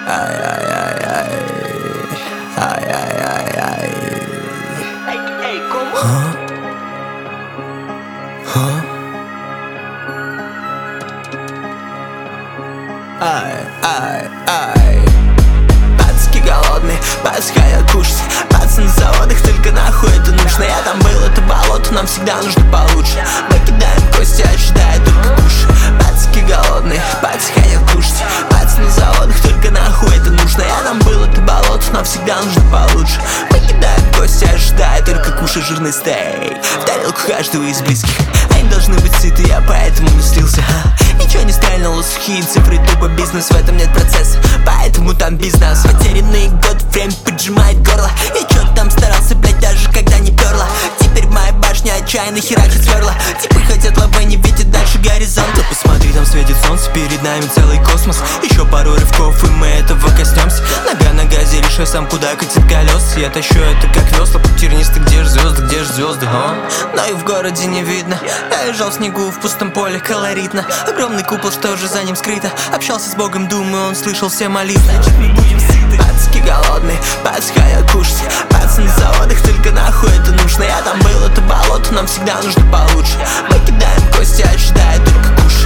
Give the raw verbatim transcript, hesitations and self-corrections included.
Ай-ай-ай-ай. Ай-ай-ай-ай. А? А? Ай-ай-ай. Пацки голодные, подходят кушать. Пацаны на заводах, только нахуй это нужно. Я там был, это болото, нам всегда нужно получше. Мы кидаем кости, ожидая только куш. Пацки голодные, подходят кушать. Пацаны на заводах, только нахуй это нужно. Я там был, это болото, нам всегда нужно получше. Мы кидаем кости, ожидая только кушать жирный стейк в тарелку каждого из близких. Они должны быть сыты, я поэтому не слился. Ничего не стрельнуло, сухие цифры, тупо бизнес, в этом нет процесса. Поэтому там бизнес, потерянный год, время поджимает горло. Я чё там старался, блять, даже когда не перло. Теперь моя башня отчаянно херачит сверла. Типы хотят лавы, не видят дальше горизонта. Посмотри, там светит солнце, перед нами целый космос. Еще пару рывков, и мы этого коснемся. Нога на газе, решай сам, куда катит колес. Я тащу это как весла, путь тернистый, где ж звезды, где ж звезды, а? Но и в городе не видно. Я лежал в снегу в пустом поле, колоритно. Огромный купол, что же за ним скрыто. Общался с Богом, думаю, он слышал все молитвы. Значит, мы будем сыты. Пацки голодные, подходят кушать. Пацаны на заводах, только нахуй это нужно. Я там был, это болото, нам всегда нужно получше. Мы кидаем кости, ожидая только куш.